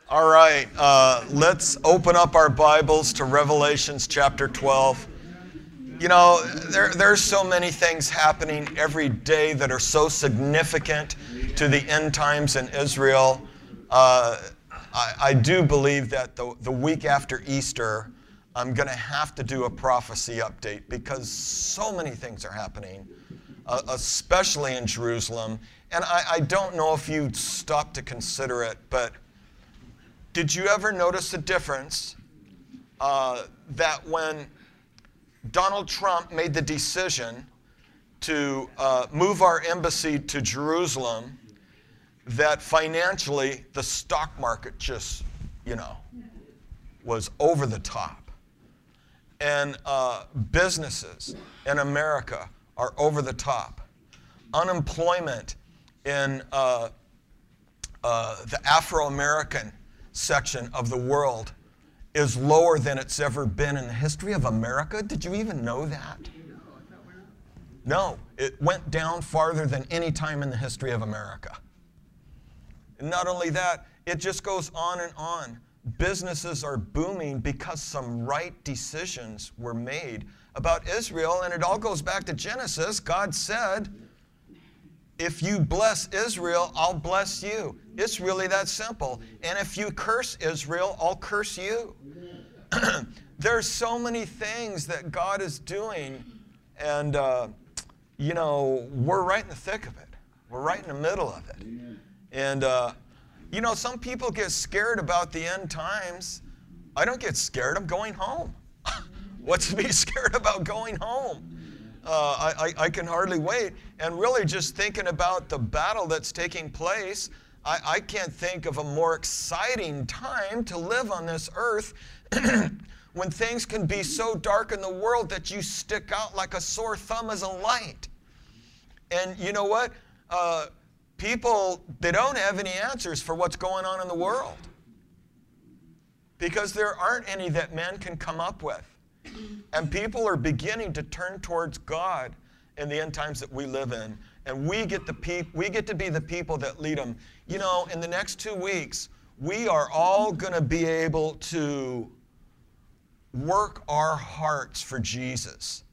All right, let's open up our Bibles to Revelations chapter 12. You know, there's so many things happening every day that are so significant to the end times in Israel. I do believe that the week after Easter, I'm going to have to do a prophecy update because so many things are happening, especially in Jerusalem. And I don't know if you stopped to consider it, but did you ever notice a difference that when Donald Trump made the decision to move our embassy to Jerusalem, that financially the stock market just, was over the top. And businesses in America are over the top. Unemployment in the Afro-American section of the world is lower than it's ever been in the history of America. Did you even know that? No, it went down farther than any time in the history of America. And not only that, it just goes on and on. Businesses are booming because some right decisions were made about Israel, and it all goes back to Genesis. God said, if you bless Israel, I'll bless you. It's really that simple. And if you curse Israel, I'll curse you. There's so many things that God is doing, and, we're right in the thick of it. We're right in the middle of it. And, some people get scared about the end times. I don't get scared. I'm going home. What's to be scared about going home? I can hardly wait. And really just thinking about the battle that's taking place, I can't think of a more exciting time to live on this earth when things can be so dark in the world that you stick out like a sore thumb as a light. And you know what? People, they don't have any answers for what's going on in the world because there aren't any that men can come up with. And people are beginning to turn towards God in the end times that we live in. And we get to be the people that lead them. In the next 2 weeks, we are all going to be able to work our hearts for Jesus.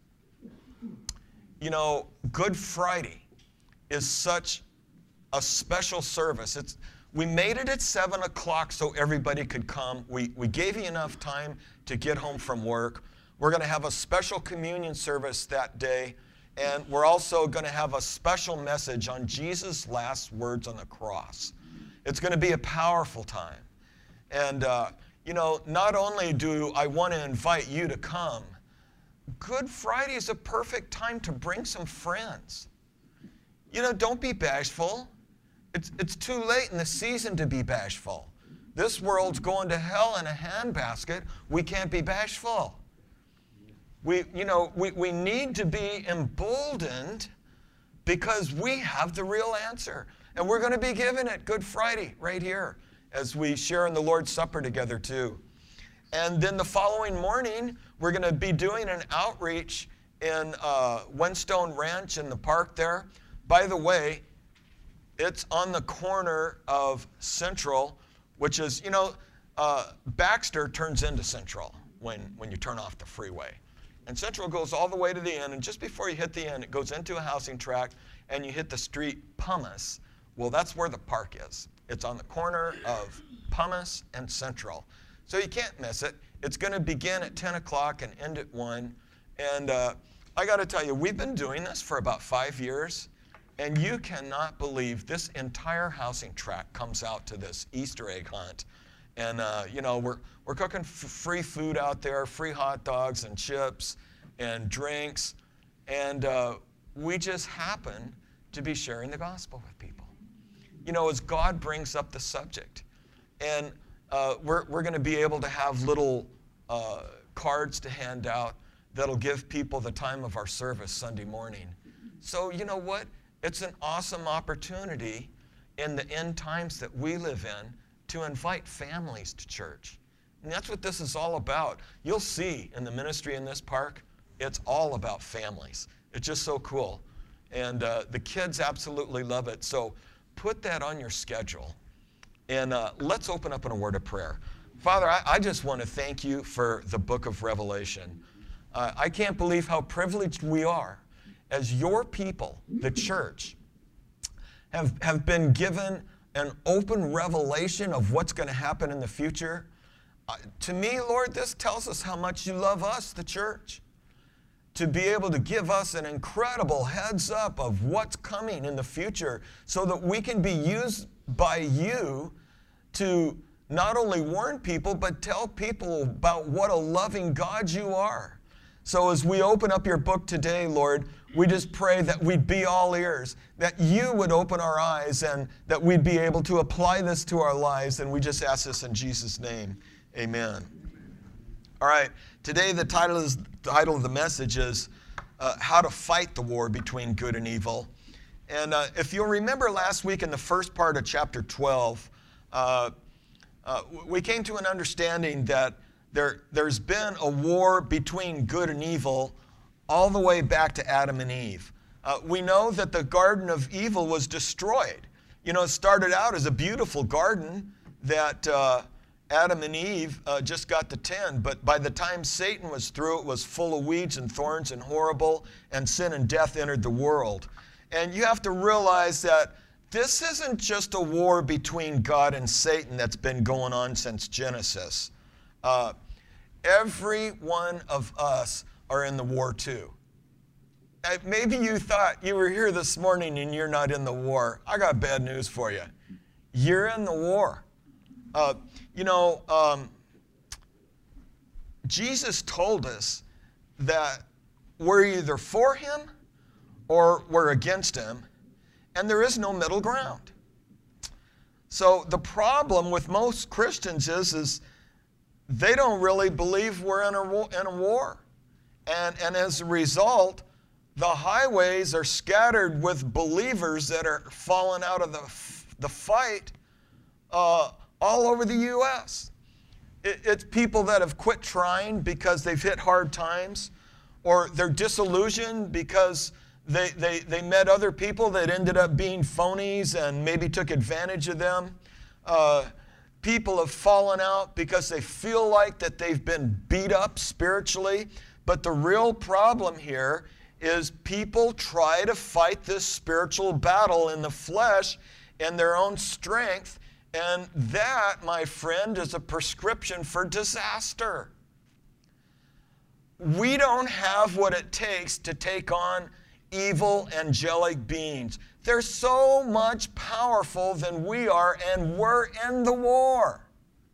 Good Friday is such a special service. We made it at 7 o'clock so everybody could come. We gave you enough time to get home from work. We're going to have a special communion service that day, and we're also going to have a special message on Jesus' last words on the cross. It's going to be a powerful time. And, not only do I want to invite you to come, Good Friday is a perfect time to bring some friends. Don't be bashful. It's too late in the season to be bashful. This world's going to hell in a handbasket. We can't be bashful. We need to be emboldened because we have the real answer. And we're going to be given it Good Friday right here as we share in the Lord's Supper together too. And then the following morning, we're going to be doing an outreach in Whenstone Ranch in the park there. By the way, it's on the corner of Central, which is, Baxter turns into Central when you turn off the freeway. And Central goes all the way to the end, and just before you hit the end, it goes into a housing tract, and you hit the street Pumice. Well, that's where the park is. It's on the corner of Pumice and Central. So you can't miss it. It's going to begin at 10 o'clock and end at 1. And I got to tell you, we've been doing this for about 5 years, and you cannot believe this entire housing tract comes out to this Easter egg hunt. And, we're cooking free food out there, free hot dogs and chips and drinks. And we just happen to be sharing the gospel with people. As God brings up the subject. And we're going to be able to have little cards to hand out that'll give people the time of our service Sunday morning. So you know what? It's an awesome opportunity in the end times that we live in to invite families to church. And that's what this is all about. You'll see in the ministry in this park, it's all about families. It's just so cool. And the kids absolutely love it. So put that on your schedule. And let's open up in a word of prayer. Father, I just want to thank you for the book of Revelation. I can't believe how privileged we are as your people, the church, have been given an open revelation of what's going to happen in the future. To me, Lord, this tells us how much you love us, the church, to be able to give us an incredible heads up of what's coming in the future so that we can be used by you to not only warn people, but tell people about what a loving God you are. So as we open up your book today, Lord, we just pray that we'd be all ears, that you would open our eyes, and that we'd be able to apply this to our lives. And we just ask this in Jesus' name. Amen. All right, today the title of the message is How to Fight the War Between Good and Evil. And if you'll remember last week in the first part of chapter 12, we came to an understanding that there's been a war between good and evil all the way back to Adam and Eve. We know that the Garden of Evil was destroyed. You know, it started out as a beautiful garden that Adam and Eve just got to tend, but by the time Satan was through, it was full of weeds and thorns and horrible, and sin and death entered the world. And you have to realize that this isn't just a war between God and Satan that's been going on since Genesis. Every one of us are in the war too. Maybe you thought you were here this morning and you're not in the war. I got bad news for you. You're in the war. Jesus told us that we're either for him or we're against him, and there is no middle ground. So the problem with most Christians is they don't really believe we're in a war. And as a result, the highways are scattered with believers that are falling out of the fight all over the U.S. It's people that have quit trying because they've hit hard times, or they're disillusioned because they met other people that ended up being phonies and maybe took advantage of them. People have fallen out because they feel like that they've been beat up spiritually. But the real problem here is people try to fight this spiritual battle in the flesh and their own strength. And that, my friend, is a prescription for disaster. We don't have what it takes to take on evil angelic beings. They're so much powerful than we are, and we're in the war.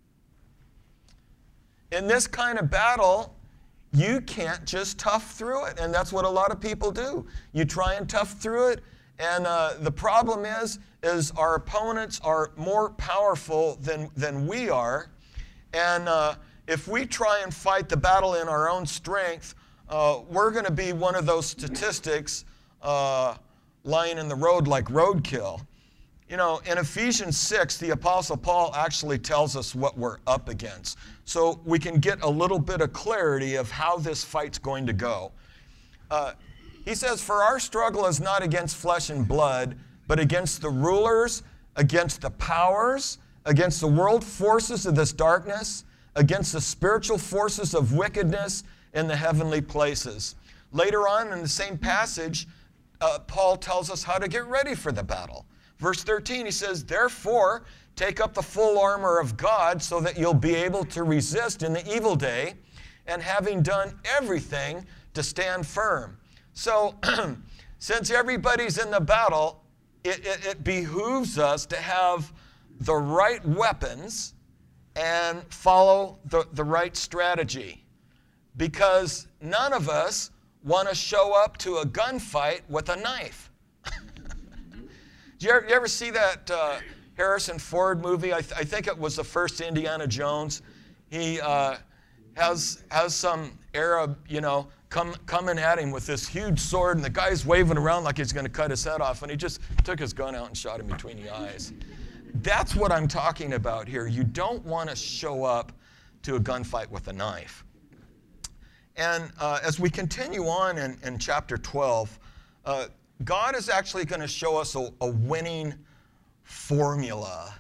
In this kind of battle, you can't just tough through it, and that's what a lot of people do. You try and tough through it, and the problem is our opponents are more powerful than we are, and if we try and fight the battle in our own strength, we're going to be one of those statistics lying in the road like roadkill. You know, in Ephesians 6, the Apostle Paul actually tells us what we're up against. So we can get a little bit of clarity of how this fight's going to go. He says, "For our struggle is not against flesh and blood, but against the rulers, against the powers, against the world forces of this darkness, against the spiritual forces of wickedness in the heavenly places." Later on in the same passage, Paul tells us how to get ready for the battle. Verse 13, he says, "Therefore, take up the full armor of God so that you'll be able to resist in the evil day, and having done everything, to stand firm." So, since everybody's in the battle, it behooves us to have the right weapons and follow the right strategy. Because none of us want to show up to a gunfight with a knife. Do you ever see that Harrison Ford movie? I think it was the first Indiana Jones. He has some Arab, coming at him with this huge sword, and the guy's waving around like he's going to cut his head off, and he just took his gun out and shot him between the eyes. That's what I'm talking about here. You don't want to show up to a gunfight with a knife. And as we continue on in chapter 12, God is actually going to show us a winning formula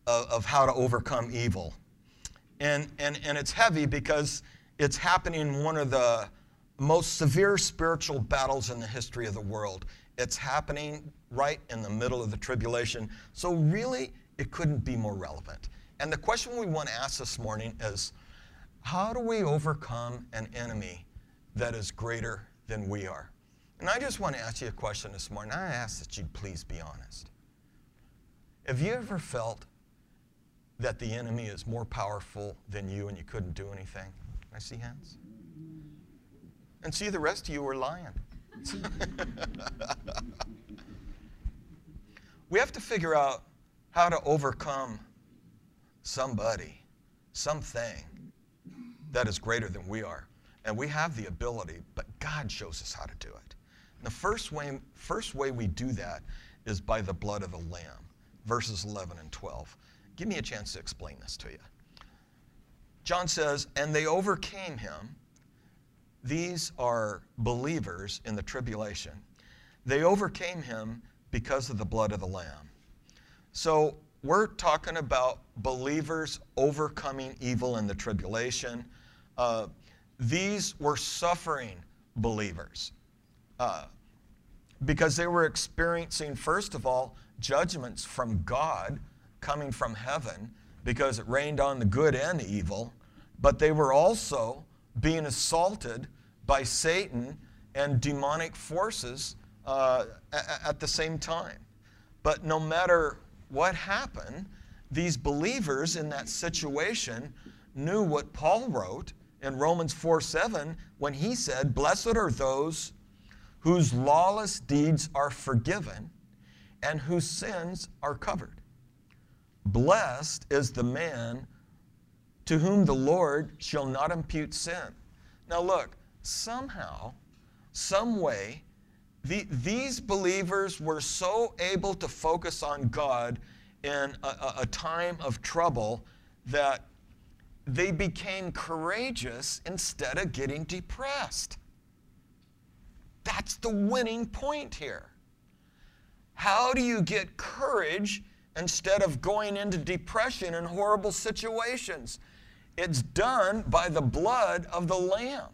of how to overcome evil. And it's heavy because it's happening in one of the most severe spiritual battles in the history of the world. It's happening right in the middle of the tribulation. So really, it couldn't be more relevant. And the question we want to ask this morning is, how do we overcome an enemy that is greater than we are? And I just want to ask you a question this morning. I ask that you please be honest. Have you ever felt that the enemy is more powerful than you and you couldn't do anything? Can I see hands? And see, the rest of you were lying. We have to figure out how to overcome somebody, something that is greater than we are. And we have the ability, but God shows us how to do it. And the first way we do that is by the blood of the Lamb, verses 11 and 12. Give me a chance to explain this to you. John says, and they overcame him. These are believers in the tribulation. They overcame him because of the blood of the Lamb. So we're talking about believers overcoming evil in the tribulation. These were suffering believers because they were experiencing, first of all, judgments from God coming from heaven because it rained on the good and the evil, but they were also being assaulted by Satan and demonic forces at the same time. But no matter what happened, these believers in that situation knew what Paul wrote in Romans 4:7 when he said, blessed are those whose lawless deeds are forgiven and whose sins are covered. Blessed is the man to whom the Lord shall not impute sin. Now look, somehow, some way, these believers were so able to focus on God in a time of trouble that they became courageous instead of getting depressed. That's the winning point here. How do you get courage instead of going into depression and horrible situations? It's done by the blood of the Lamb.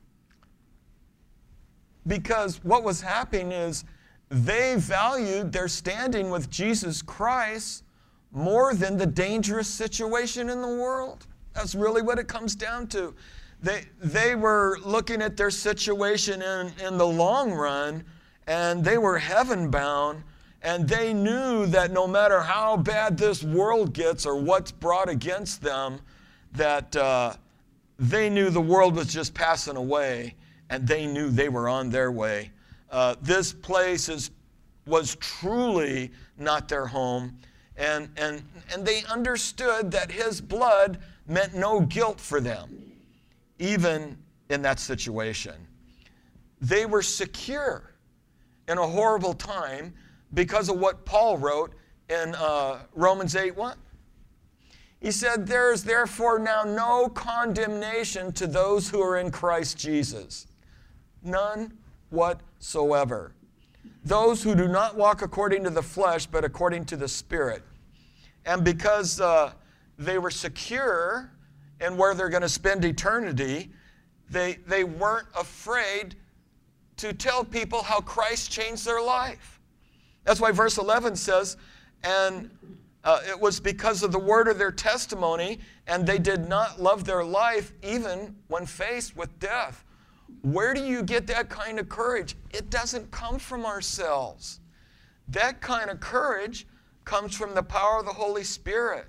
Because what was happening is they valued their standing with Jesus Christ more than the dangerous situation in the world. That's really what it comes down to. They were looking at their situation in the long run, and they were heaven bound, and they knew that no matter how bad this world gets or what's brought against them, that they knew the world was just passing away, and they knew they were on their way. This place was truly not their home, and they understood that his blood meant no guilt for them, even in that situation. They were secure in a horrible time because of what Paul wrote in Romans 8:1. He said, there is therefore now no condemnation to those who are in Christ Jesus. None whatsoever. Those who do not walk according to the flesh, but according to the Spirit. And because they were secure in where they're going to spend eternity, they weren't afraid to tell people how Christ changed their life. That's why verse 11 says, and it was because of the word of their testimony, and they did not love their life even when faced with death. Where do you get that kind of courage? It doesn't come from ourselves. That kind of courage comes from the power of the Holy Spirit.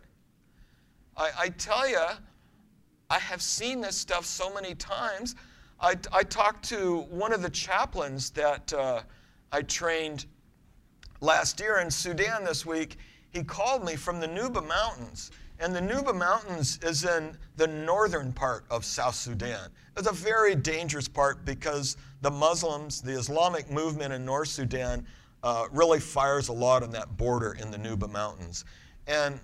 I tell you, I have seen this stuff so many times. I talked to one of the chaplains that I trained last year in Sudan this week. He called me from the Nuba Mountains. And the Nuba Mountains is in the northern part of South Sudan. It's a very dangerous part because the Muslims, the Islamic movement in North Sudan, really fires a lot on that border in the Nuba Mountains. And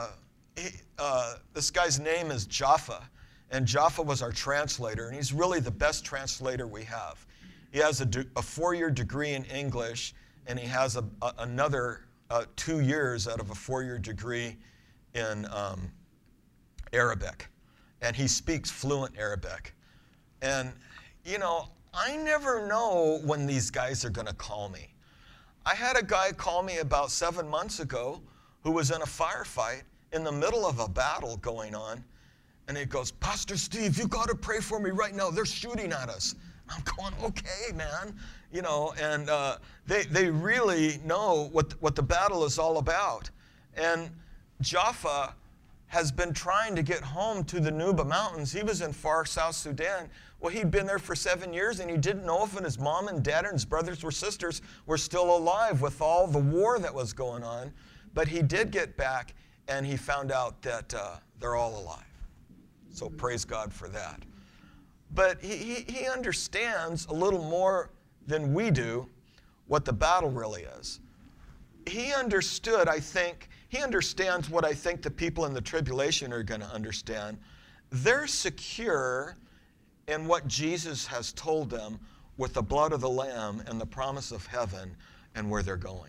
this guy's name is Jaffa. And Jaffa was our translator, and he's really the best translator we have. He has a 4-year degree in English, and he has another 2 years out of a 4-year degree in Arabic, and he speaks fluent Arabic. And, you know, I never know when these guys are going to call me. I had a guy call me about 7 months ago who was in a firefight in the middle of a battle going on, and he goes, Pastor Steve, you got to pray for me right now. They're shooting at us. I'm going, okay, man. You know, and they really know what the battle is all about. And Jaffa has been trying to get home to the Nuba Mountains. He was in far South Sudan. Well, he'd been there for 7 years, and he didn't know if his mom and dad and his brothers or sisters were still alive with all the war that was going on. But he did get back, and he found out that they're all alive. So praise God for that. But he understands a little more than we do what the battle really is. He understood, I think, he understands what I think the people in the tribulation are going to understand. They're secure in what Jesus has told them with the blood of the Lamb and the promise of heaven and where they're going.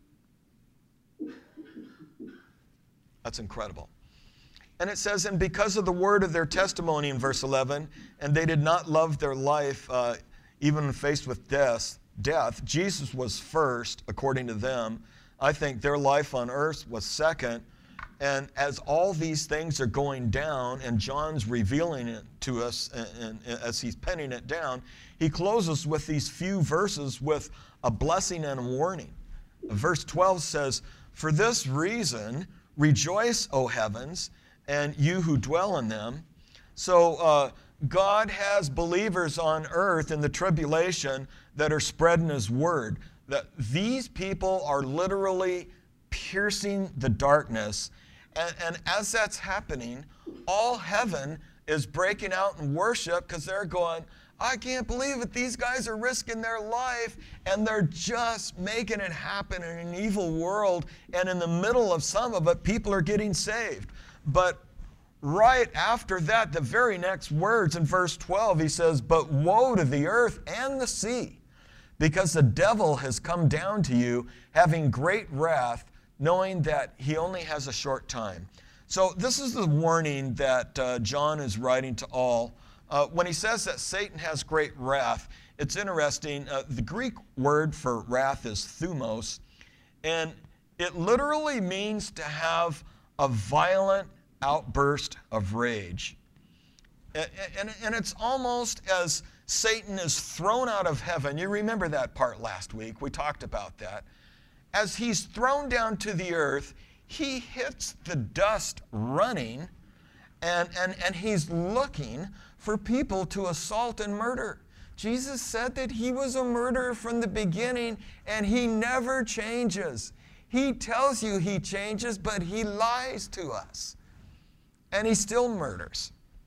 That's incredible. And it says, and because of the word of their testimony in verse 11, and they did not love their life even faced with death, Jesus was first, according to them. I think their life on earth was second. And as all these things are going down, and John's revealing it to us, and as he's penning it down, he closes with these few verses with a blessing and a warning. Verse 12 says, for this reason, rejoice, O heavens, and you who dwell in them. So God has believers on earth in the tribulation that are spreading his word. That these people are literally piercing the darkness. And as that's happening, all heaven is breaking out in worship because they're going, I can't believe it. These guys are risking their life, and they're just making it happen in an evil world. And in the middle of some of it, people are getting saved. But right after that, the very next words in verse 12, he says, but woe to the earth and the sea, because the devil has come down to you, having great wrath, knowing that he only has a short time. So this is the warning that John is writing to all. When he says that Satan has great wrath, it's interesting. The Greek word for wrath is thumos, and it literally means to have a violent outburst of rage. And it's almost as Satan is thrown out of heaven. You remember that part last week. We talked about that. As he's thrown down to the earth, he hits the dust running, and he's looking for people to assault and murder. Jesus said that he was a murderer from the beginning, and he never changes. He tells you he changes, but he lies to us. And he still murders.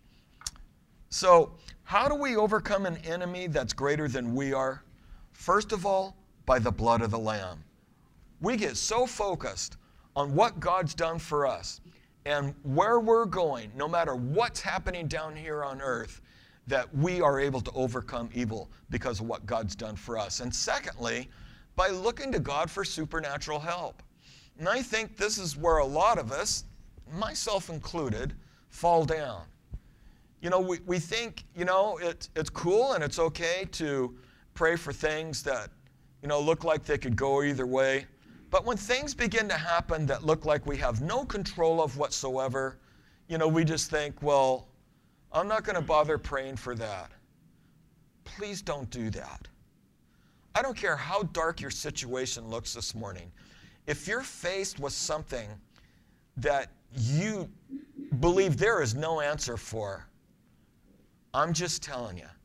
So, how do we overcome an enemy that's greater than we are? First of all, by the blood of the Lamb. We get so focused on what God's done for us and where we're going, no matter what's happening down here on earth, that we are able to overcome evil because of what God's done for us. And secondly, by looking to God for supernatural help. And I think this is where a lot of us, myself included, fall down. You know, we think, you know, it's cool and it's okay to pray for things that, you know, look like they could go either way. But when things begin to happen that look like we have no control of whatsoever, you know, we just think, well, I'm not going to bother praying for that. Please don't do that. I don't care how dark your situation looks this morning. If you're faced with something that you believe there is no answer for, I'm just telling you,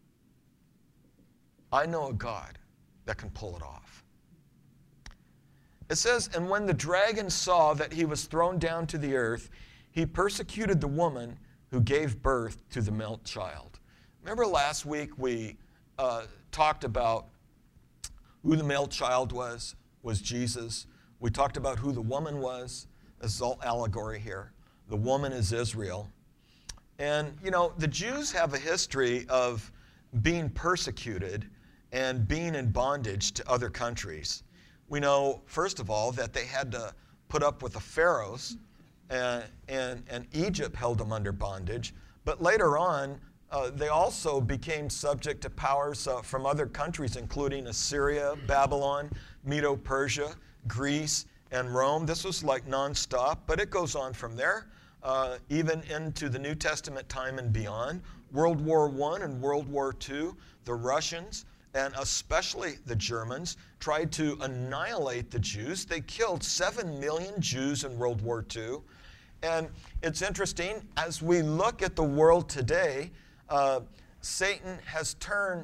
I know a God that can pull it off. It says, and when the dragon saw that he was thrown down to the earth, he persecuted the woman who gave birth to the male child. Remember last week we talked about who the male child was Jesus. We talked about who the woman was. This is all allegory here. The woman is Israel. And, you know, the Jews have a history of being persecuted and being in bondage to other countries. We know, first of all, that they had to put up with the pharaohs and Egypt held them under bondage. But later on, they also became subject to powers from other countries, including Assyria, Babylon, Medo-Persia, Greece, and Rome. This was like nonstop, but it goes on from there, even into the New Testament time and beyond. World War I and World War II, the Russians, and especially the Germans, tried to annihilate the Jews. They killed 7 million Jews in World War II. And it's interesting, as we look at the world today, Satan has turned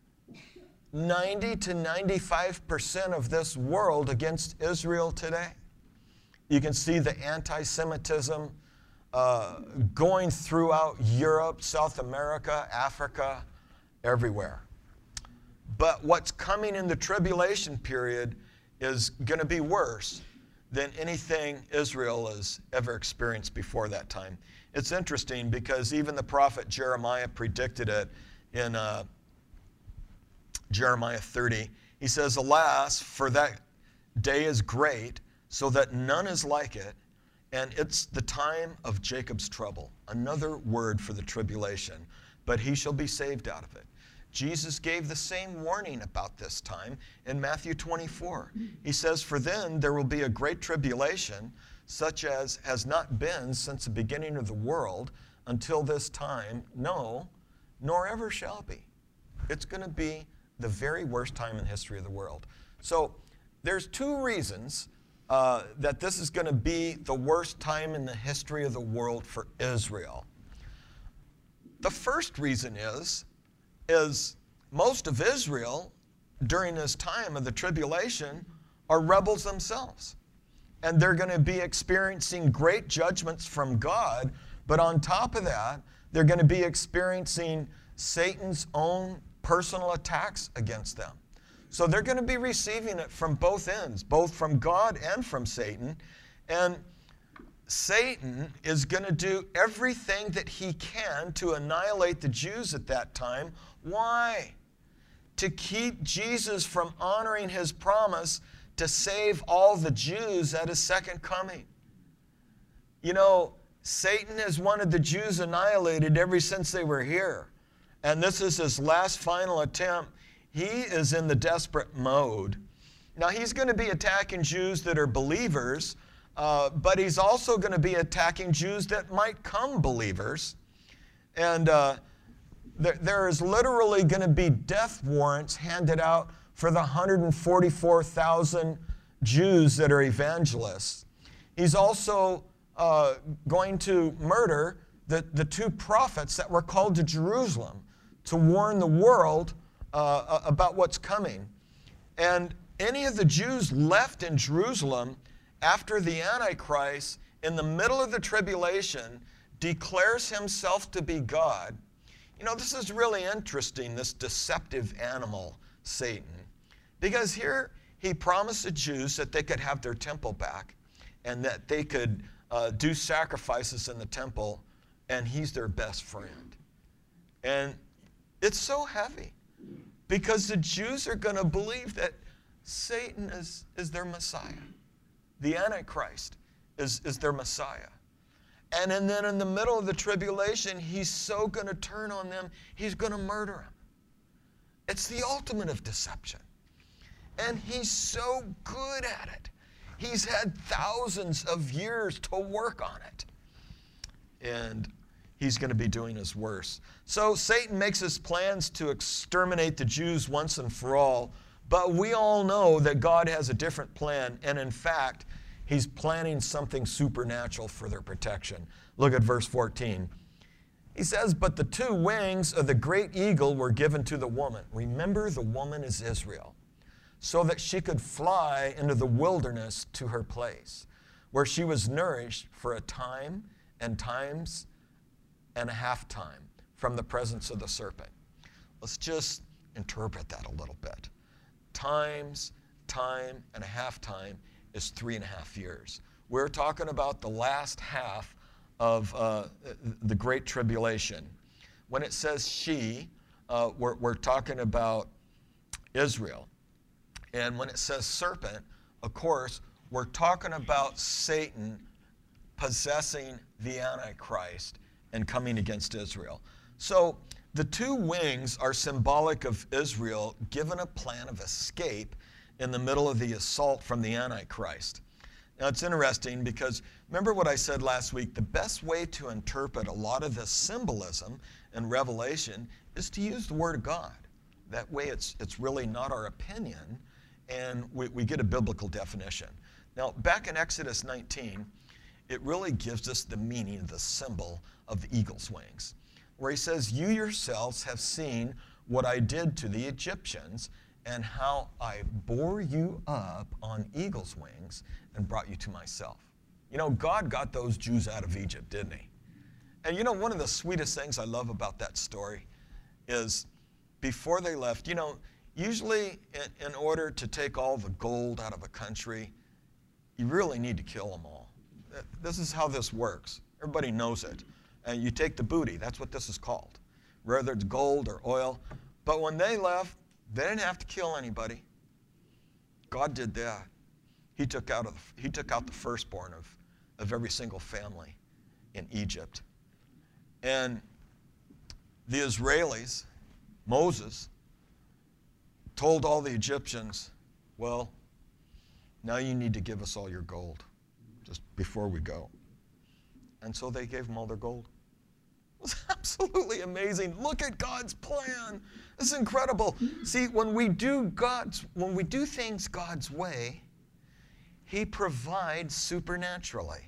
90 to 95% of this world against Israel today. You can see the anti-Semitism going throughout Europe, South America, Africa, everywhere. But what's coming in the tribulation period is going to be worse than anything Israel has ever experienced before that time. It's interesting because even the prophet Jeremiah predicted it in Jeremiah 30. He says, "Alas, for that day is great, so that none is like it, and it's the time of Jacob's trouble." Another word for the tribulation, but he shall be saved out of it. Jesus gave the same warning about this time in Matthew 24. He says, "For then there will be a great tribulation, such as has not been since the beginning of the world until this time, no, nor ever shall be." It's going to be the very worst time in the history of the world. So there's two reasons that this is going to be the worst time in the history of the world for Israel. The first reason is most of Israel during this time of the tribulation are rebels themselves. And they're going to be experiencing great judgments from God, but on top of that, they're going to be experiencing Satan's own personal attacks against them. So they're going to be receiving it from both ends, both from God and from Satan. And Satan is going to do everything that he can to annihilate the Jews at that time. Why? To keep Jesus from honoring his promise to save all the Jews at his second coming. You know, Satan has wanted the Jews annihilated ever since they were here. And this is his last final attempt. He is in the desperate mode. Now, he's going to be attacking Jews that are believers, but he's also going to be attacking Jews that might come believers. And there is literally going to be death warrants handed out for the 144,000 Jews that are evangelists. He's also going to murder the two prophets that were called to Jerusalem to warn the world about what's coming. And any of the Jews left in Jerusalem after the Antichrist, in the middle of the tribulation, declares himself to be God. You know, this is really interesting, this deceptive animal, Satan. Because here he promised the Jews that they could have their temple back and that they could do sacrifices in the temple, and he's their best friend. And it's so heavy because the Jews are going to believe that Satan is their Messiah. The Antichrist is their Messiah. And then in the middle of the tribulation, he's so going to turn on them, he's going to murder them. It's the ultimate of deception. And he's so good at it. He's had thousands of years to work on it. And he's going to be doing his worst. So Satan makes his plans to exterminate the Jews once and for all. But we all know that God has a different plan. And in fact, he's planning something supernatural for their protection. Look at verse 14. He says, "But the two wings of the great eagle were given to the woman." Remember, the woman is Israel. "So that she could fly into the wilderness to her place, where she was nourished for a time and times and a half time from the presence of the serpent." Let's just interpret that a little bit. Times, time, and a half time is 3.5 years. We're talking about the last half of the Great Tribulation. When it says she, we're talking about Israel. And when it says serpent, of course, we're talking about Satan possessing the Antichrist and coming against Israel. So the two wings are symbolic of Israel given a plan of escape in the middle of the assault from the Antichrist. Now it's interesting because remember what I said last week, the best way to interpret a lot of this symbolism in Revelation is to use the Word of God. That way it's really not our opinion, and we get a biblical definition. Now back in Exodus 19, it really gives us the meaning of the symbol of the eagle's wings, where he says, "You yourselves have seen what I did to the Egyptians and how I bore you up on eagle's wings and brought you to myself." You know, God got those Jews out of Egypt, didn't he? And you know, one of the sweetest things I love about that story is before they left, you know, usually in order to take all the gold out of a country, you really need to kill them all. This is how this works. Everybody knows it. And you take the booty. That's what this is called, whether it's gold or oil. But when they left, they didn't have to kill anybody. God did that. He took out the firstborn of every single family in Egypt. And the Israelis, Moses, told all the Egyptians, well, now you need to give us all your gold just before we go. And so they gave them all their gold. It was absolutely amazing. Look at God's plan. This is incredible. See, when we do things God's way, He provides supernaturally.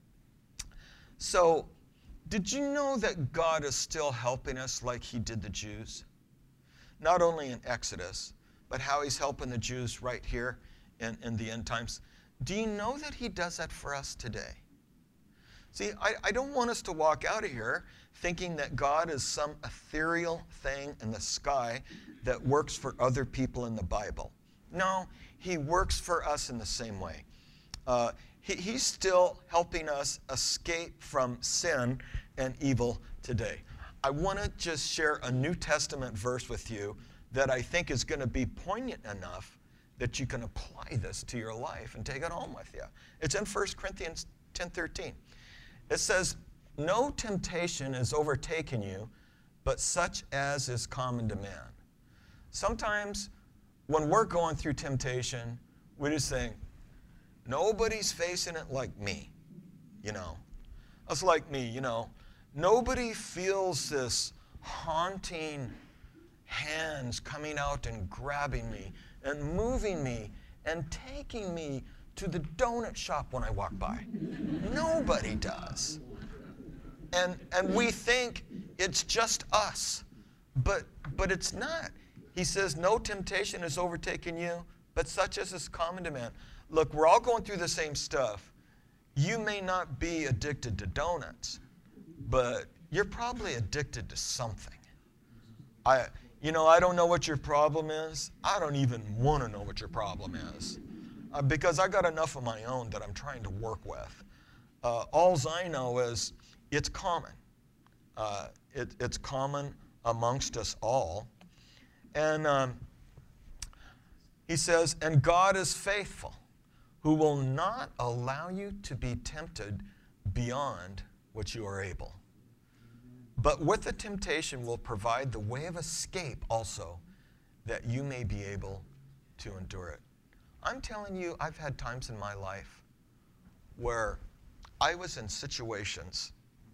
So, did you know that God is still helping us like He did the Jews? Not only in Exodus, but how He's helping the Jews right here in the end times. Do you know that He does that for us today? See, I don't want us to walk out of here thinking that God is some ethereal thing in the sky that works for other people in the Bible. No, He works for us in the same way. He's still helping us escape from sin and evil today. I want to just share a New Testament verse with you that I think is going to be poignant enough that you can apply this to your life and take it home with you. It's in 1 Corinthians 10:13. It says, "No temptation has overtaken you, but such as is common to man." Sometimes when we're going through temptation, we just think, nobody's facing it like me, you know. It's like me, you know. Nobody feels this haunting hands coming out and grabbing me and moving me and taking me to the donut shop when I walk by. Nobody does. And we think it's just us, but it's not. He says, "No temptation has overtaken you, but such as is common to man." Look, we're all going through the same stuff. You may not be addicted to donuts, but you're probably addicted to something. I don't know what your problem is. I don't even want to know what your problem is. Because I got enough of my own that I'm trying to work with. Alls I know is it's common. It's common amongst us all. And he says, "And God is faithful, who will not allow you to be tempted beyond what you are able. But with the temptation will provide the way of escape also, that you may be able to endure it." I'm telling you, I've had times in my life where I was in situations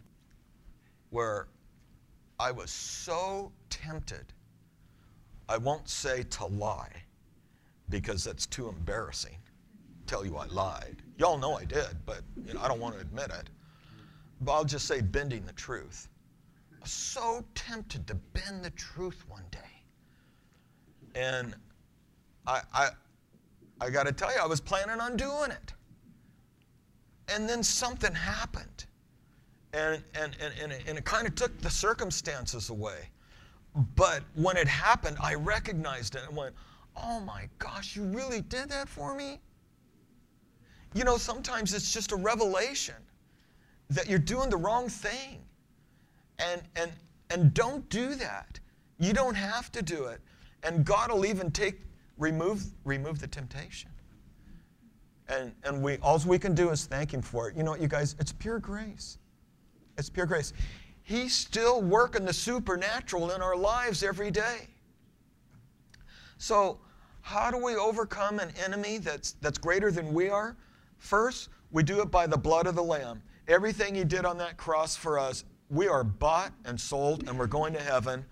where I was so tempted, I won't say to lie, because that's too embarrassing. Tell you I lied. Y'all know I did, but I don't want to admit it. But I'll just say bending the truth. I was so tempted to bend the truth one day. And I got to tell you, I was planning on doing it. And then something happened. And it kind of took the circumstances away. But when it happened, I recognized it and went, "Oh my gosh, you really did that for me?" You know, sometimes it's just a revelation that you're doing the wrong thing. And don't do that. You don't have to do it. And God will even remove the temptation. And all we can do is thank him for it. You know what, you guys? It's pure grace. It's pure grace. He's still working the supernatural in our lives every day. So how do we overcome an enemy that's greater than we are? First, we do it by the blood of the Lamb. Everything he did on that cross for us, we are bought and sold, and we're going to heaven.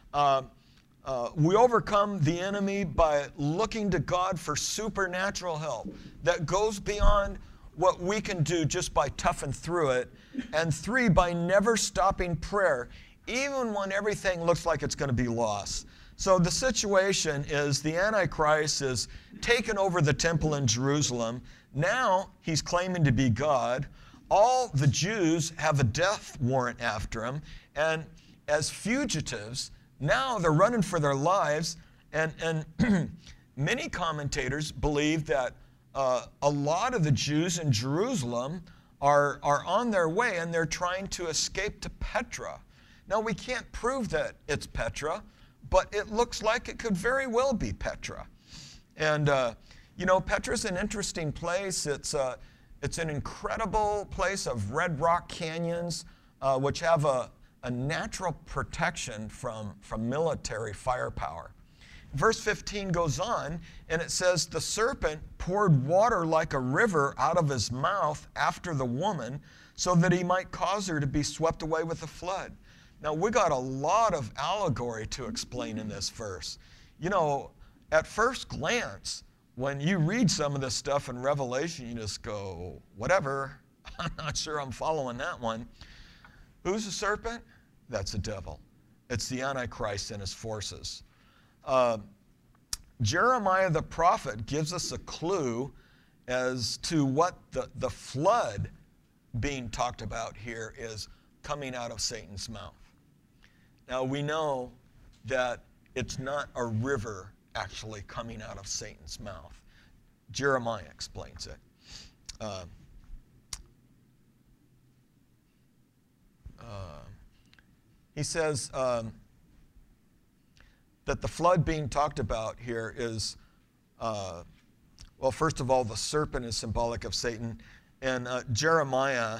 We overcome the enemy by looking to God for supernatural help that goes beyond what we can do just by toughing through it. And 3, by never stopping prayer, even when everything looks like it's going to be lost. So the situation is the Antichrist is taken over the temple in Jerusalem. Now he's claiming to be God. All the Jews have a death warrant after him. And as fugitives, now they're running for their lives. And many commentators believe that a lot of the Jews in Jerusalem are on their way, and they're trying to escape to Petra. Now, we can't prove that it's Petra, but it looks like it could very well be Petra. And, you know, Petra's an interesting place. It's an incredible place of red rock canyons, which have a natural protection from military firepower. Verse 15 goes on, and it says, the serpent poured water like a river out of his mouth after the woman, so that he might cause her to be swept away with the flood. Now, we got a lot of allegory to explain in this verse. You know, at first glance, when you read some of this stuff in Revelation, you just go, whatever, I'm not sure I'm following that one. Who's the serpent? That's the devil. It's the Antichrist and his forces. Jeremiah the prophet gives us a clue as to what the flood being talked about here is coming out of Satan's mouth. Now we know that it's not a river actually coming out of Satan's mouth. Jeremiah explains it. He says that the flood being talked about here is, well, first of all, the serpent is symbolic of Satan. And Jeremiah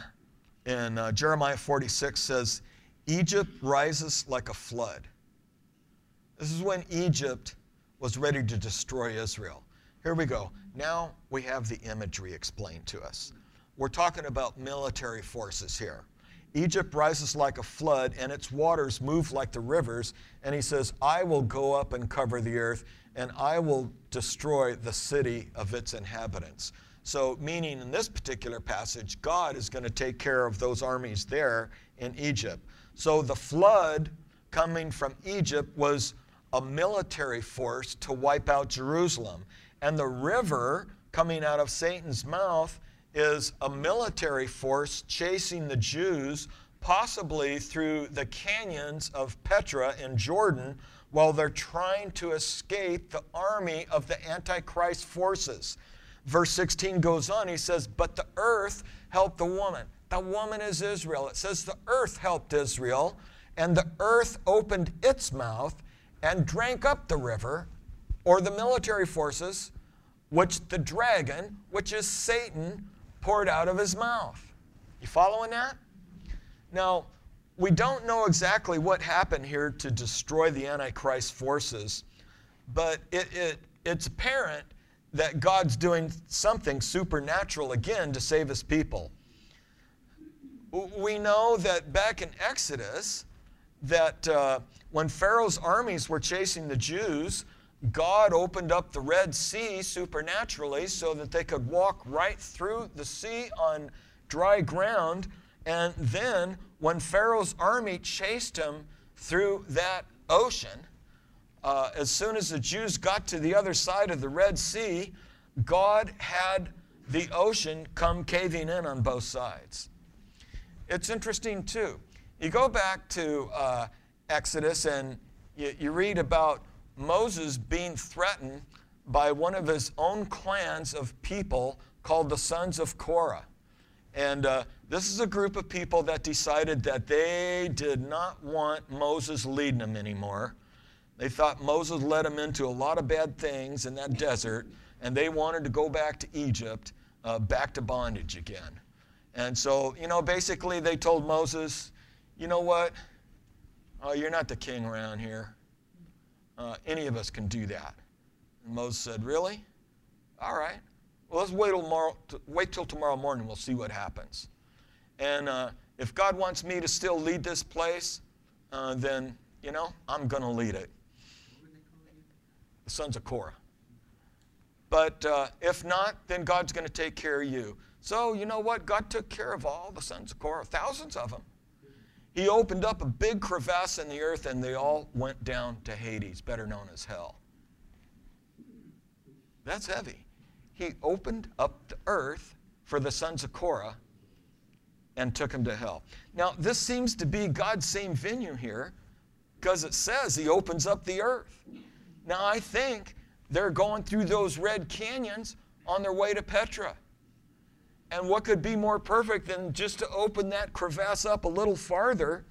46 says, Egypt rises like a flood. This is when Egypt was ready to destroy Israel. Here we go. Now we have the imagery explained to us. We're talking about military forces here. Egypt rises like a flood, and its waters move like the rivers. And he says, I will go up and cover the earth, and I will destroy the city of its inhabitants. So, meaning in this particular passage, God is going to take care of those armies there in Egypt. So the flood coming from Egypt was a military force to wipe out Jerusalem. And the river coming out of Satan's mouth is a military force chasing the Jews, possibly through the canyons of Petra in Jordan, while they're trying to escape the army of the Antichrist forces. Verse 16 goes on, he says, but the earth helped the woman. The woman is Israel. It says the earth helped Israel, and the earth opened its mouth and drank up the river, or the military forces, which the dragon, which is Satan, poured out of his mouth. You following that? Now, we don't know exactly what happened here to destroy the Antichrist forces, but it's apparent that God's doing something supernatural again to save his people. We know that back in Exodus, that when Pharaoh's armies were chasing the Jews, God opened up the Red Sea supernaturally so that they could walk right through the sea on dry ground. And then when Pharaoh's army chased him through that ocean, as soon as the Jews got to the other side of the Red Sea, God had the ocean come caving in on both sides. It's interesting too. You go back to Exodus and you read about Moses being threatened by one of his own clans of people called the sons of Korah. And this is a group of people that decided that they did not want Moses leading them anymore. They thought Moses led them into a lot of bad things in that desert, and they wanted to go back to Egypt. back to bondage again. And so, basically they told Moses, you know what? You're not the king around here. Any of us can do that. And Moses said, really? All right. Well, let's wait till tomorrow morning. We'll see what happens. And if God wants me to still lead this place, then, I'm going to lead it. The sons of Korah. But if not, then God's going to take care of you. So, you know what? God took care of all the sons of Korah, thousands of them. He opened up a big crevasse in the earth, and they all went down to Hades, better known as hell. That's heavy. He opened up the earth for the sons of Korah and took them to hell. Now, this seems to be God's same venue here, because it says he opens up the earth. Now, I think they're going through those red canyons on their way to Petra. And what could be more perfect than just to open that crevasse up a little farther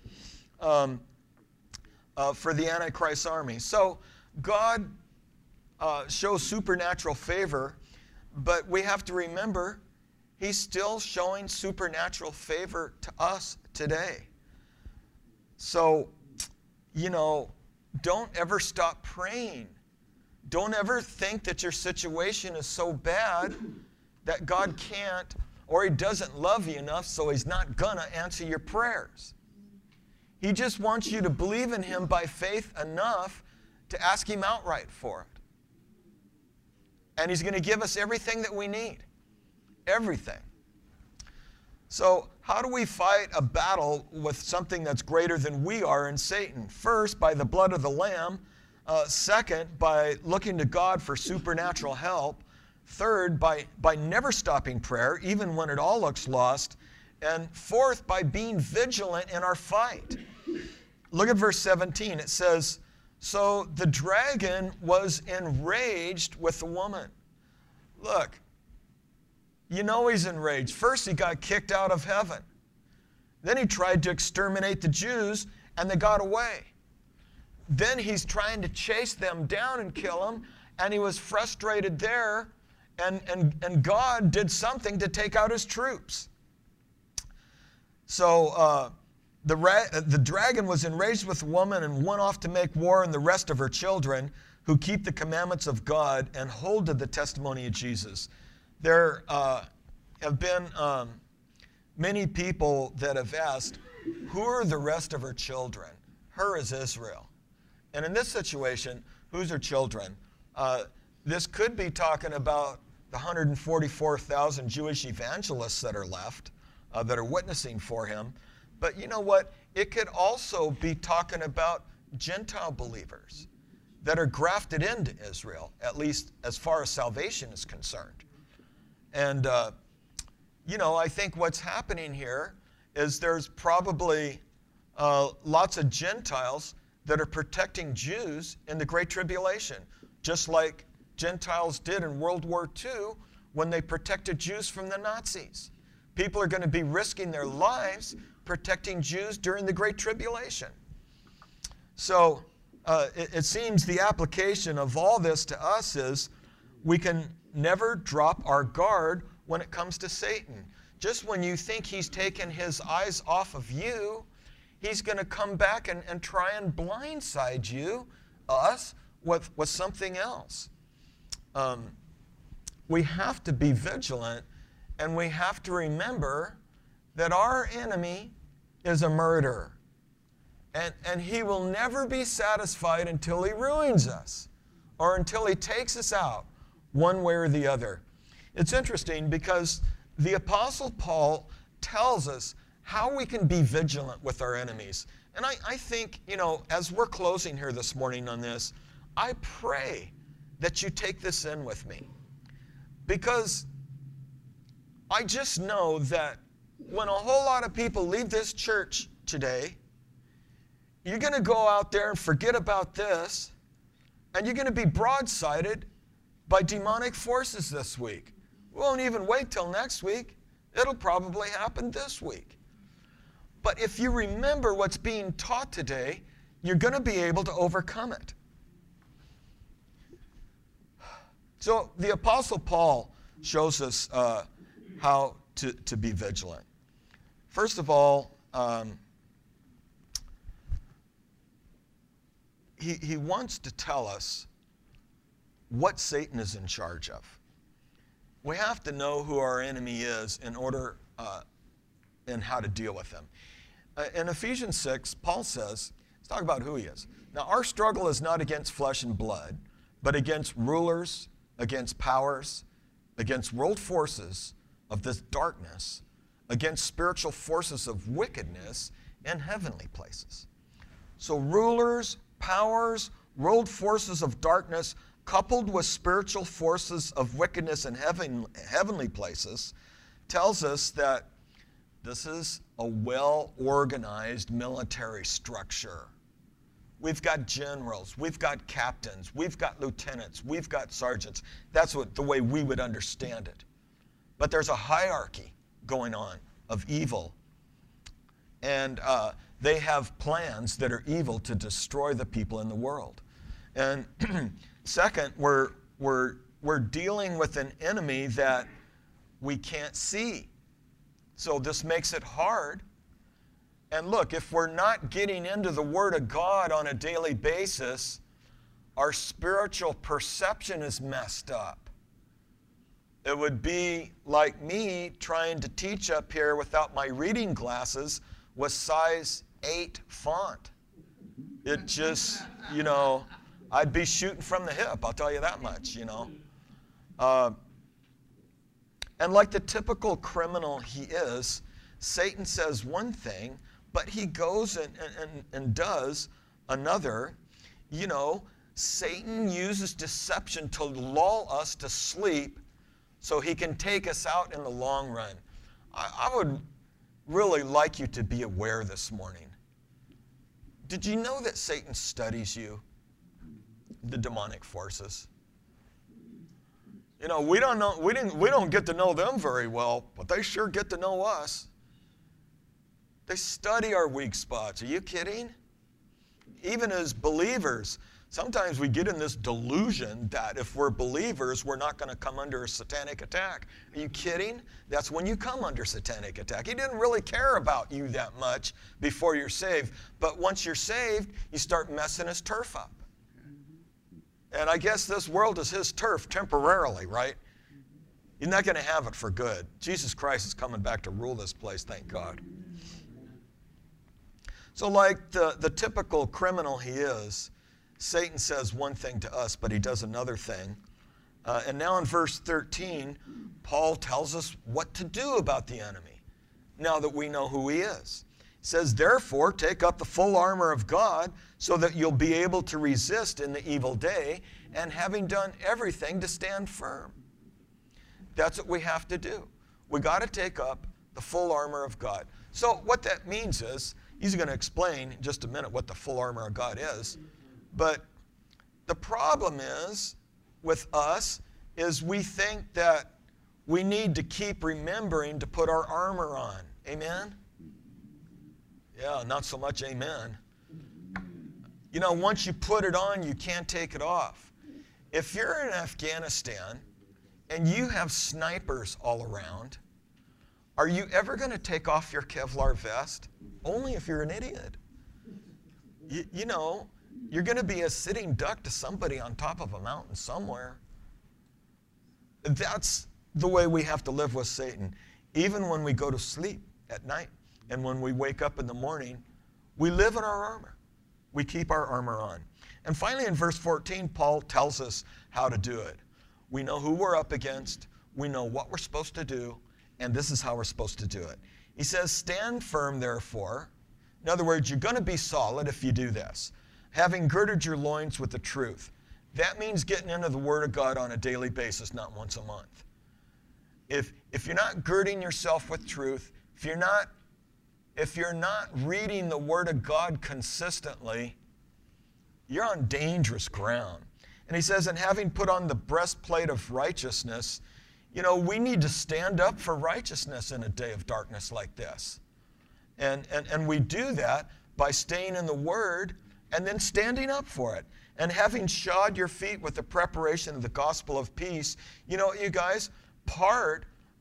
for the Antichrist army? So God shows supernatural favor, but we have to remember he's still showing supernatural favor to us today. So, don't ever stop praying. Don't ever think that your situation is so bad that God can't, or he doesn't love you enough, so he's not going to answer your prayers. He just wants you to believe in him by faith enough to ask him outright for it. And he's going to give us everything that we need. Everything. So how do we fight a battle with something that's greater than we are in Satan? First, by the blood of the Lamb. Second, by looking to God for supernatural help. Third, by never stopping prayer, even when it all looks lost. And fourth, by being vigilant in our fight. Look at verse 17. It says, so the dragon was enraged with the woman. Look, he's enraged. First, he got kicked out of heaven. Then he tried to exterminate the Jews, and they got away. Then he's trying to chase them down and kill them, and he was frustrated there, and God did something to take out his troops. So the dragon was enraged with the woman and went off to make war on the rest of her children who keep the commandments of God and hold to the testimony of Jesus. There have been many people that have asked, who are the rest of her children? Her is Israel. And in this situation, who's her children? This could be talking about the 144,000 Jewish evangelists that are left, that are witnessing for him. But you know what? It could also be talking about Gentile believers that are grafted into Israel, at least as far as salvation is concerned. And, I think what's happening here is there's probably lots of Gentiles that are protecting Jews in the Great Tribulation, just like Gentiles did in World War II when they protected Jews from the Nazis. People are going to be risking their lives protecting Jews during the Great Tribulation. So it seems the application of all this to us is we can never drop our guard when it comes to Satan. Just when you think he's taken his eyes off of you, he's going to come back and try and blindside you, us, with something else. We have to be vigilant, and we have to remember that our enemy is a murderer. And he will never be satisfied until he ruins us or until he takes us out one way or the other. It's interesting because the Apostle Paul tells us how we can be vigilant with our enemies. And I think, as we're closing here this morning on this, I pray that you take this in with me. Because I just know that when a whole lot of people leave this church today, you're going to go out there and forget about this, and you're going to be broadsided by demonic forces this week. We won't even wait till next week. It'll probably happen this week. But if you remember what's being taught today, you're going to be able to overcome it. So the Apostle Paul shows us how to be vigilant. First of all, he wants to tell us what Satan is in charge of. We have to know who our enemy is in order and how to deal with him. In Ephesians 6, Paul says, let's talk about who he is. Now, our struggle is not against flesh and blood, but against rulers, against powers, against world forces of this darkness, against spiritual forces of wickedness in heavenly places. So rulers, powers, world forces of darkness, coupled with spiritual forces of wickedness in heavenly places, tells us that this is a well-organized military structure. We've got generals, we've got captains, we've got lieutenants, we've got sergeants. That's the way we would understand it. But there's a hierarchy going on of evil. And they have plans that are evil to destroy the people in the world. And second, we're dealing with an enemy that we can't see. So this makes it hard. And look, if we're not getting into the Word of God on a daily basis, our spiritual perception is messed up. It would be like me trying to teach up here without my reading glasses with size 8 font. It just, I'd be shooting from the hip, I'll tell you that much, And like the typical criminal he is, Satan says one thing, but he goes and does another. Satan uses deception to lull us to sleep so he can take us out in the long run. I would really like you to be aware this morning. Did you know that Satan studies you, the demonic forces? We don't get to know them very well, but they sure get to know us. They study our weak spots. Are you kidding? Even as believers, sometimes we get in this delusion that if we're believers, we're not going to come under a satanic attack. Are you kidding? That's when you come under satanic attack. He didn't really care about you that much before you're saved. But once you're saved, you start messing his turf up. And I guess this world is his turf temporarily, right? He's not going to have it for good. Jesus Christ is coming back to rule this place, thank God. So like the typical criminal he is, Satan says one thing to us, but he does another thing. And now in verse 13, Paul tells us what to do about the enemy, now that we know who he is. He says, therefore, take up the full armor of God so that you'll be able to resist in the evil day, and having done everything, to stand firm. That's what we have to do. We got to take up the full armor of God. So what that means is, he's going to explain in just a minute what the full armor of God is. But the problem is, with us, is we think that we need to keep remembering to put our armor on. Amen? Yeah, not so much amen. Once you put it on, you can't take it off. If you're in Afghanistan and you have snipers all around, are you ever going to take off your Kevlar vest? Only if you're an idiot. You're going to be a sitting duck to somebody on top of a mountain somewhere. That's the way we have to live with Satan. Even when we go to sleep at night and when we wake up in the morning, we live in our armor. We keep our armor on. And finally, in verse 14, Paul tells us how to do it. We know who we're up against. We know what we're supposed to do. And this is how we're supposed to do it. He says, stand firm, therefore. In other words, you're going to be solid if you do this. Having girded your loins with the truth. That means getting into the Word of God on a daily basis, not once a month. If you're not girding yourself with truth, if you're not reading the Word of God consistently, you're on dangerous ground. And he says, and having put on the breastplate of righteousness, we need to stand up for righteousness in a day of darkness like this. And we do that by staying in the Word and then standing up for it. And having shod your feet with the preparation of the gospel of peace. You guys, part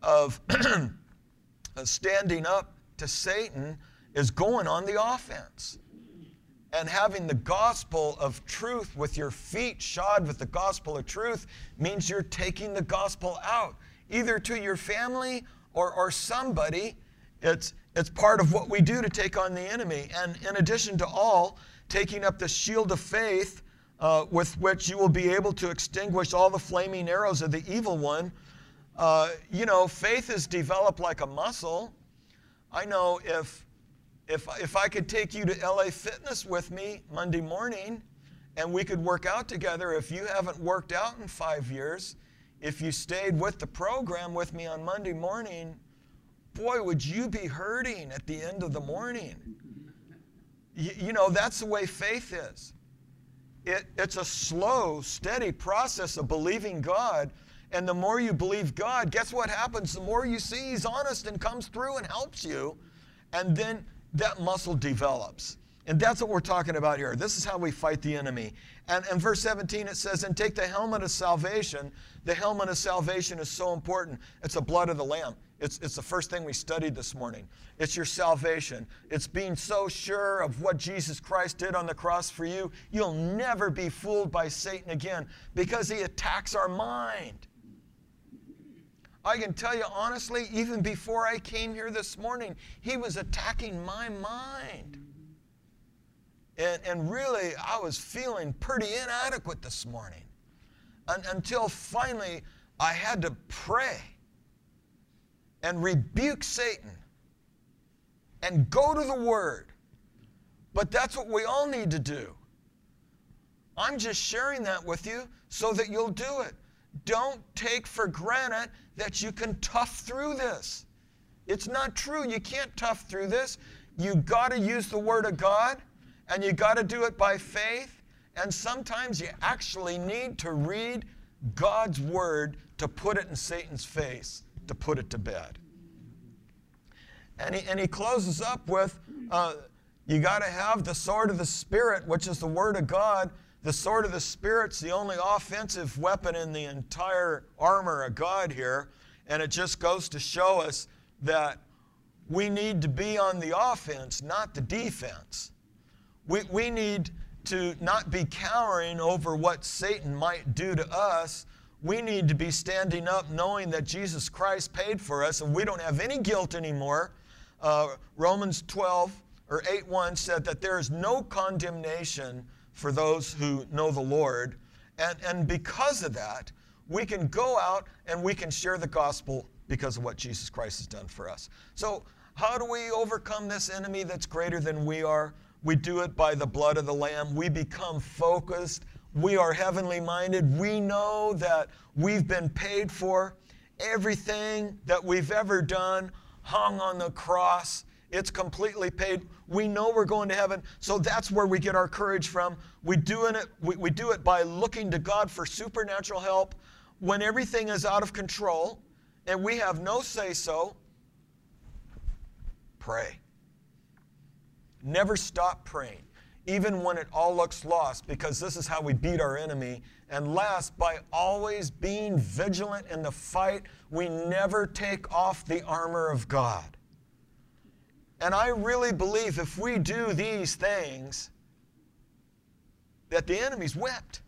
of standing up to Satan is going on the offense. And having the gospel of truth with your feet shod with the gospel of truth means you're taking the gospel out, either to your family or somebody. It's part of what we do to take on the enemy. And in addition to all, taking up the shield of faith with which you will be able to extinguish all the flaming arrows of the evil one. Faith is developed like a muscle. I know if I could take you to LA Fitness with me Monday morning and we could work out together, if you haven't worked out in 5 years, if you stayed with the program with me on Monday morning, boy, would you be hurting at the end of the morning. That's the way faith is. It's a slow, steady process of believing God. And the more you believe God, guess what happens? The more you see He's honest and comes through and helps you. And then that muscle develops. And that's what we're talking about here. This is how we fight the enemy. And in verse 17 it says, and take the helmet of salvation. The helmet of salvation is so important. It's the blood of the Lamb. It's the first thing we studied this morning. It's your salvation. It's being so sure of what Jesus Christ did on the cross for you. You'll never be fooled by Satan again because he attacks our mind. I can tell you honestly, even before I came here this morning, he was attacking my mind. And really, I was feeling pretty inadequate this morning. Until finally, I had to pray and rebuke Satan and go to the Word. But that's what we all need to do. I'm just sharing that with you so that you'll do it. Don't take for granted that you can tough through this. It's not true. You can't tough through this. You got to use the Word of God, and you got to do it by faith. And sometimes you actually need to read God's Word to put it in Satan's face, to put it to bed. And he closes up with, you got to have the sword of the Spirit, which is the Word of God. The sword of the Spirit's the only offensive weapon in the entire armor of God here. And it just goes to show us that we need to be on the offense, not the defense. We need to not be cowering over what Satan might do to us. We need to be standing up knowing that Jesus Christ paid for us and we don't have any guilt anymore. Romans 12 or 8:1 said that there is no condemnation for those who know the Lord. And because of that, we can go out and we can share the gospel because of what Jesus Christ has done for us. So how do we overcome this enemy that's greater than we are? We do it by the blood of the Lamb. We become focused. We are heavenly minded. We know that we've been paid for. Everything that we've ever done hung on the cross. It's completely paid. We know we're going to heaven, so that's where we get our courage from. We do it by looking to God for supernatural help when everything is out of control and we have no say-so. Pray. Never stop praying, even when it all looks lost, because this is how we beat our enemy. And last, by always being vigilant in the fight, we never take off the armor of God. And I really believe if we do these things, that the enemy's whipped.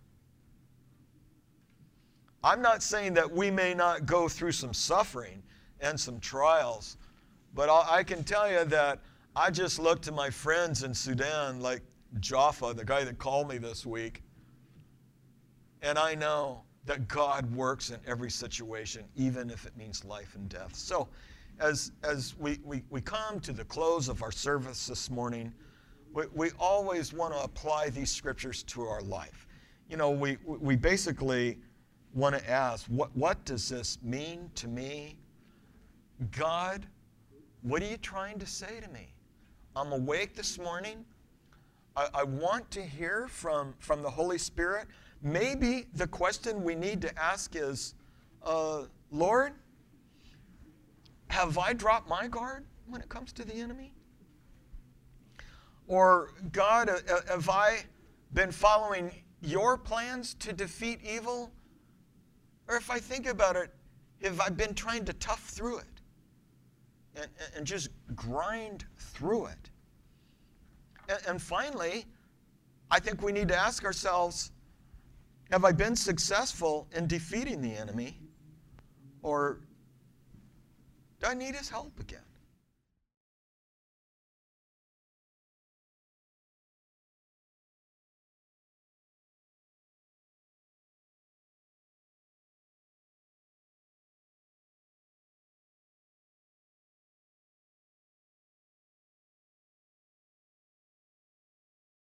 I'm not saying that we may not go through some suffering and some trials, but I can tell you that I just looked to my friends in Sudan, like Jaffa, the guy that called me this week, and I know that God works in every situation, even if it means life and death. So as we come to the close of our service this morning, we always want to apply these scriptures to our life. You know, we basically want to ask, what does this mean to me? God, what are you trying to say to me? I'm awake this morning. I want to hear from the Holy Spirit. Maybe the question we need to ask is, Lord, have I dropped my guard when it comes to the enemy? Or, God, have I been following your plans to defeat evil? Or if I think about it, Have I been trying to tough through it and just grind through it? And finally, I think we need to ask ourselves, have I been successful in defeating the enemy, or do I need his help again?